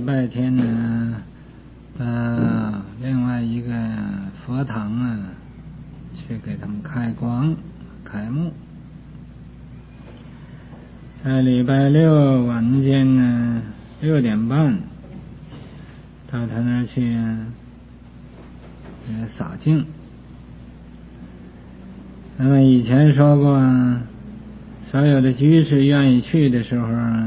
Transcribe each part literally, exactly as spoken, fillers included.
拜天呢，呃，另外一个佛堂啊，去给他们开光开幕。在礼拜六晚间呢，六点半到他那儿去呃洒净。那么以前说过，所有的居士愿意去的时候，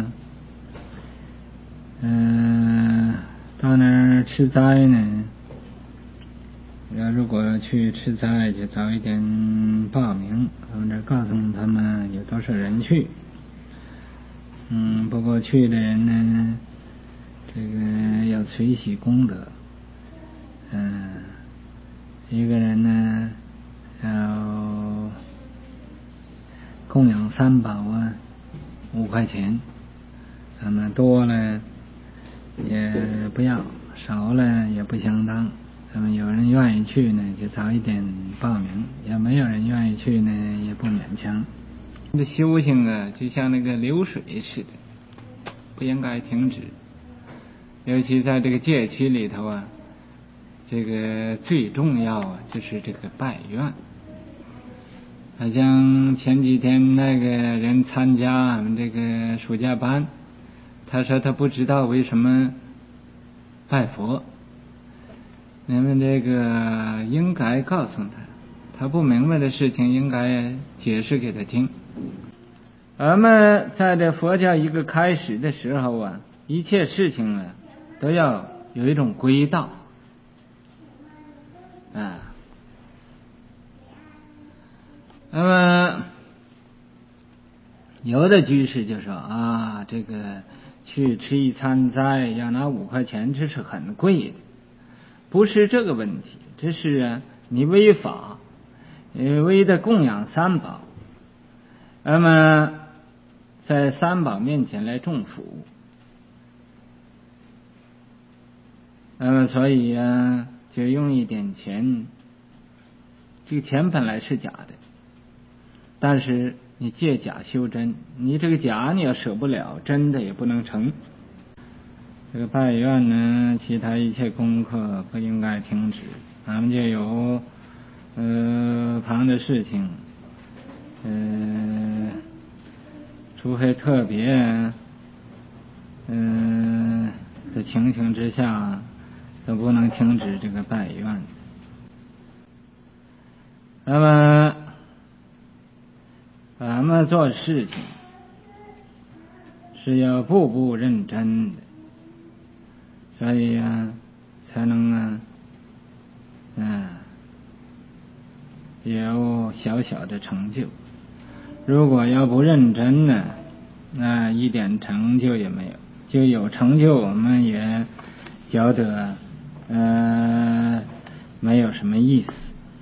嗯、呃，到那儿吃斋呢，要如果去吃斋，就早一点报名，我们这告诉他们有多少人去。嗯，不过去的人呢，这个要随喜功德。嗯、呃，一个人呢要供养三宝啊，五块钱。那么多了也不要，少了也不相当。那么有人愿意去呢，就早一点报名；也没有人愿意去呢，也不勉强。这修行啊，就像那个流水似的，不应该停止。尤其在这个戒期里头啊，这个最重要啊，就是这个拜愿。好像前几天那个人参加俺们这个暑假班，他说他不知道为什么拜佛，你们这个应该告诉他，他不明白的事情应该解释给他听。我们在这佛教一个开始的时候啊，一切事情啊都要有一种归道啊。那么有的居士就说啊，这个去吃一餐斋要拿五块钱，这是很贵的。不是这个问题，这是啊你违法，呃为的供养三宝，那么在三宝面前来种福，那么所以啊就用一点钱，这个钱本来是假的，但是你借假修真，你这个假你要舍不了，真的也不能成。这个拜愿呢，其他一切功课不应该停止。咱们就有呃旁的事情，呃，除非特别嗯、呃、的情形之下，都不能停止这个拜愿。那么咱们做事情是要步步认真的，所以啊才能啊嗯有小小的成就。如果要不认真呢，那一点成就也没有，就有成就我们也觉得呃没有什么意思。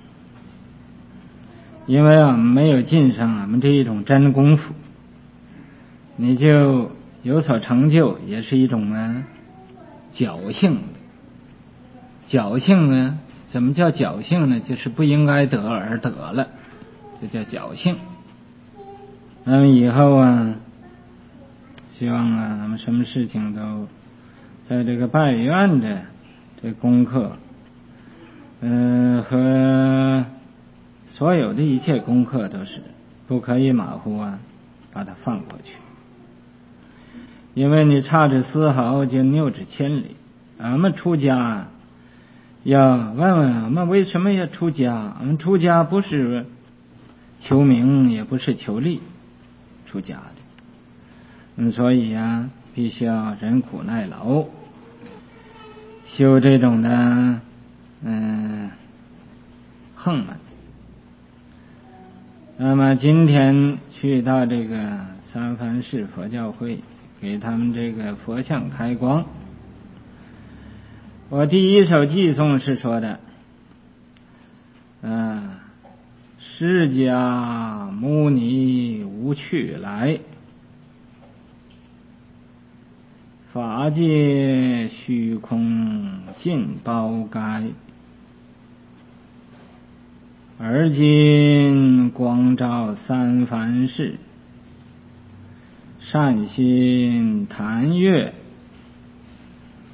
因为我们没有尽上我们这一种真功夫，你就有所成就，也是一种呢侥幸的。侥幸呢，怎么叫侥幸呢？就是不应该得而得了，这叫侥幸。那么以后啊，希望啊，咱们什么事情都在这个拜愿的这功课，嗯、呃、和所有的一切功课都是不可以马虎啊，把它放过去。因为你差之丝毫，就谬之千里。俺们出家要问问我们为什么要出家？我们出家不是求名，也不是求利，出家的。嗯，所以啊，必须要忍苦耐劳，修这种的嗯横门。那么今天去到这个三藩市佛教会，给他们这个佛像开光。我第一首偈颂是说的，嗯，释迦牟尼无去来，法界虚空尽包盖，而今光照三藩市，善心谈悦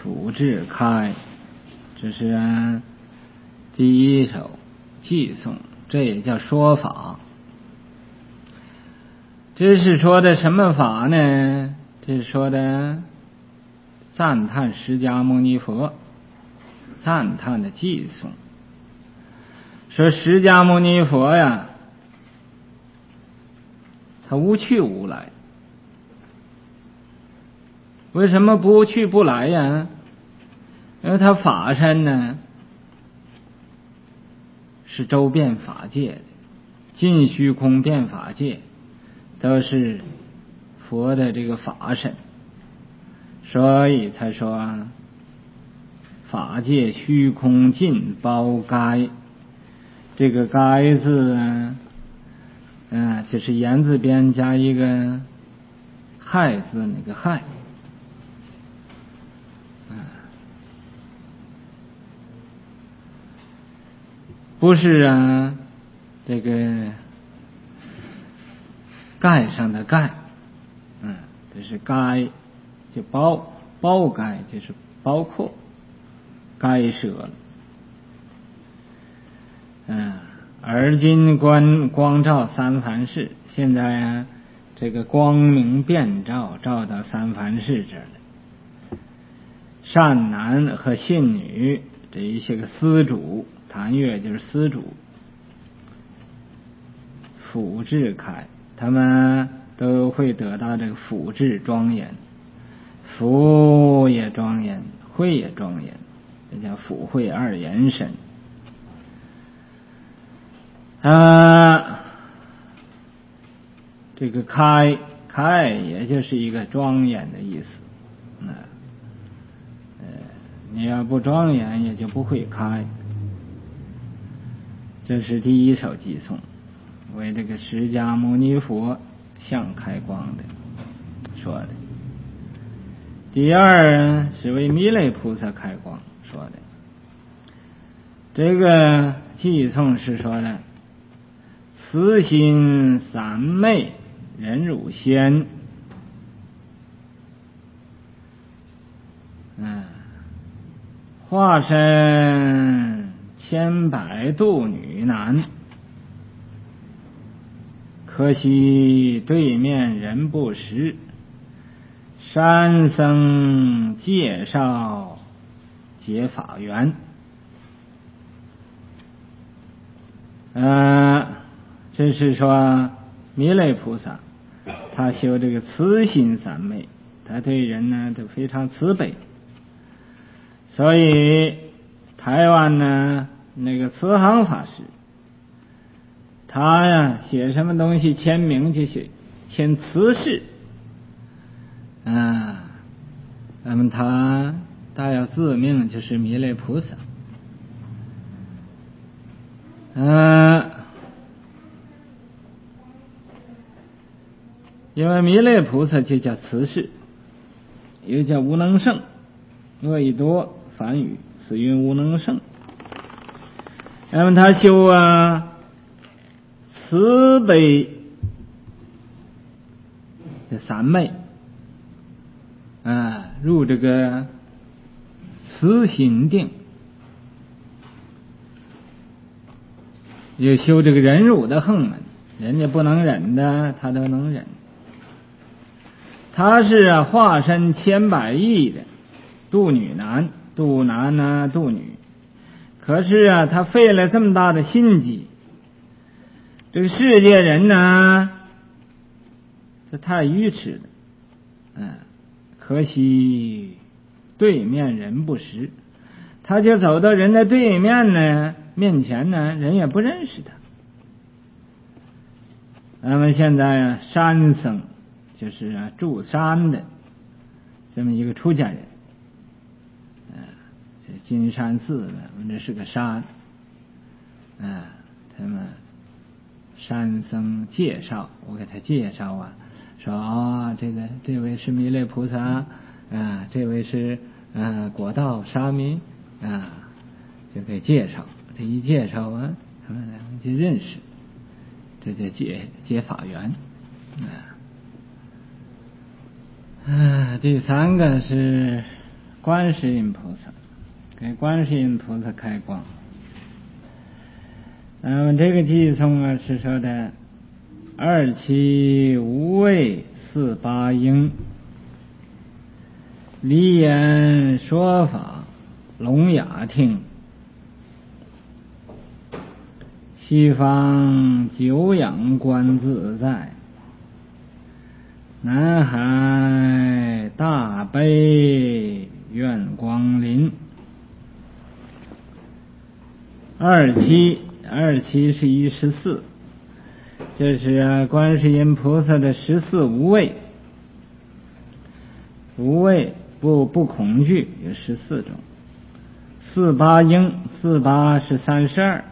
辅志开，这是、啊、第一首偈颂，这也叫说法。这是说的什么法呢？这是说的赞叹释迦牟尼佛，赞叹的偈颂。说释迦牟尼佛呀，他无去无来。为什么不去不来呀？因为他法身呢是周遍法界的，尽虚空遍法界都是佛的这个法身，所以才说法界虚空尽包该。这个该字啊，嗯，就是言字边加一个亥字，那个亥，嗯，不是啊，这个盖上的盖，嗯，这是该，就包包该，就是包括该舍了。嗯，而今观光照三凡世，现在啊，这个光明遍照，照到三凡世这儿了。善男和信女这一些个司主，谭月就是司主，辅志开，他们都会得到这个辅志庄严，福也庄严，慧也庄严，这叫辅慧二严身。啊，这个开开也就是一个庄严的意思。呃，你要不庄严也就不会开。这是第一首偈颂，为这个释迦牟尼佛相开光的说的。第二是为弥勒菩萨开光说的。这个偈颂是说的慈心三昧忍辱仙，嗯，化身千百度女男，可惜对面人不识，山僧介绍解法缘。呃，这是说弥勒菩萨他修这个慈心三昧，他对人呢都非常慈悲，所以台湾呢那个慈航法师，他呀写什么东西签名就写签慈氏啊，那么他他要自命就是弥勒菩萨。嗯，因为弥勒菩萨就叫慈氏，又叫无能胜，恶意多梵语，此云无能胜。那么他修啊慈悲的三昧啊，入这个慈心定，又修这个忍辱的横门，人家不能忍的他都能忍。他是啊化身千百亿的度女男，度男呢度女，可是啊他费了这么大的心机，这个世界人呢这太愚痴了，嗯，可惜对面人不识，他就走到人的对面呢面前呢，人也不认识他。那么现在啊山僧就是啊住山的这么一个出家人，啊，这金山寺呢这是个山，啊，他们山僧介绍，我给他介绍啊，说啊、哦、这个这位是弥勒菩萨啊，这位是啊果道沙弥啊，就给介绍。这一介绍啊，他们两个就认识，这就解解法缘啊。啊，第三个是观世音菩萨，给观世音菩萨开光。那么这个偈颂啊是说的二七无畏四八应，离言说法聋哑听，西方久仰观自在，南海大悲愿光临。二七二七是一十四，这是观世音菩萨的十四无畏。无畏不不恐惧有十四种。四八应，四八是三十二。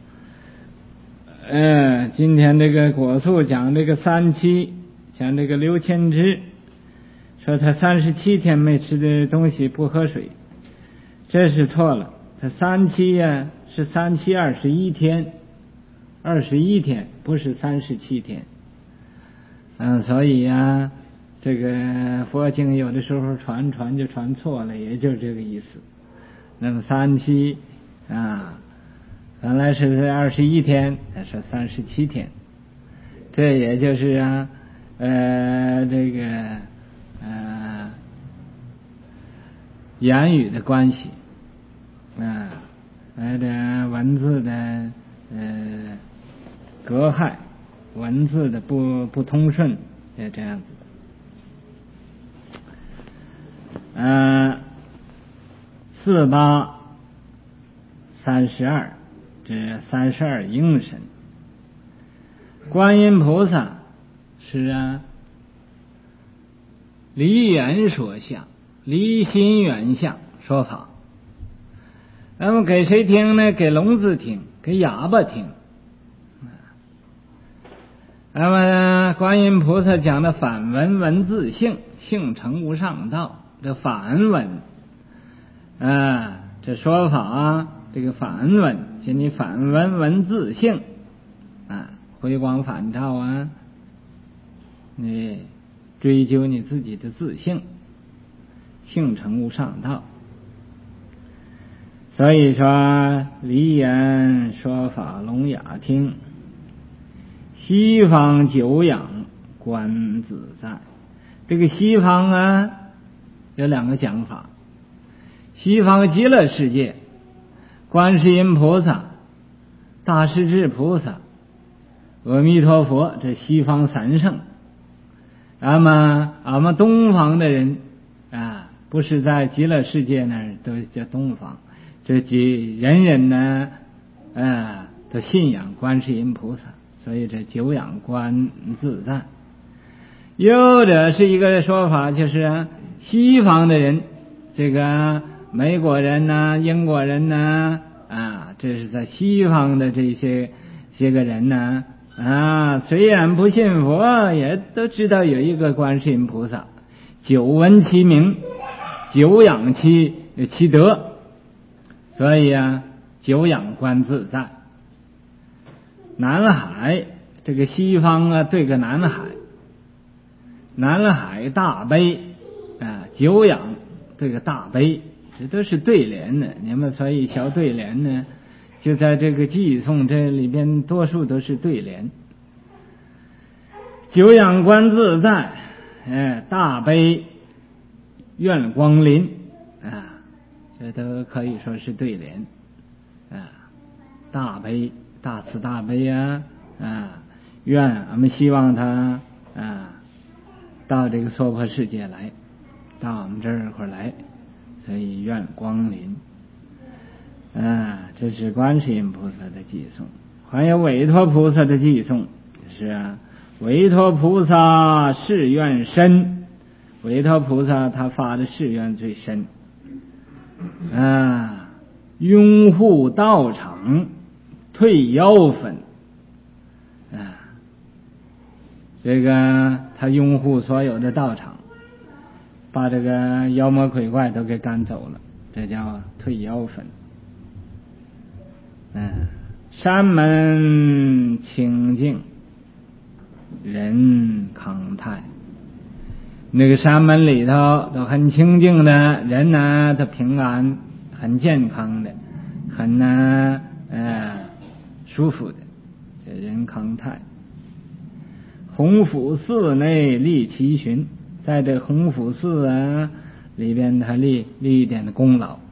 呃，今天这个果素讲这个三七，讲这个刘谦之说他三十七天没吃的东西不喝水，这是错了。他三七呀、啊、是三七二十一天，二十一天不是三十七天。嗯，所以呀、啊，这个佛经有的时候传传就传错了，也就是这个意思。那么三七啊，原来是二十一天，还是三十七天？这也就是啊，呃，这个呃，言语的关系啊，呃，这文字的呃隔阂，文字的不不通顺，也这样子。呃，四八三十二，这三十二应神。观音菩萨是啊，离缘说相，离心缘相说法。那么给谁听呢？给聋子听，给哑巴听。那么呢，观音菩萨讲的反文文自性，性成无上道。这反文啊，这说法啊，这个反文就你反文文自性啊，回光返照啊，你追究你自己的自性，性成无上道。所以说离言说法聋哑听，西方久仰观自在。这个西方啊有两个讲法，西方极乐世界，观世音菩萨、大势至菩萨、阿弥陀佛，这西方三圣。那么俺们东方的人啊，不是在极乐世界那儿都叫东方，这几人人呢啊都信仰观世音菩萨，所以这久仰观自在。又者是一个说法，就是啊，西方的人，这个美国人呐、啊、英国人呐 啊, 啊，这是在西方的这些些个人呢 啊, 啊，虽然不信佛，也都知道有一个观世音菩萨，久闻其名，久仰其其德，所以啊，久仰观自在。南海这个西方啊，对个南海。南海大悲啊，久仰这个大悲，这都是对联的。你们所以小对联呢，就在这个偈颂这里边，多数都是对联。久仰观自在，哎，大悲愿光临啊，这都可以说是对联啊。大悲，大慈大悲啊啊，愿我们希望他啊。到这个娑婆世界来，到我们这儿会来，所以愿光临啊，这是观世音菩萨的偈颂。还有韦陀菩萨的偈颂，是啊，韦陀菩萨誓愿深，韦陀菩萨他发的誓愿最深啊，拥护道场，退妖粉啊。这个他拥护所有的道场，把这个妖魔鬼怪都给赶走了，这叫退妖粉。嗯，山门清净，人康泰， 那个山门里头都很清净的人呢，都平安很健康的，很呢呃舒服的，这人康泰。弘福寺内立其群，在这弘福寺啊里边他立立一点的功劳。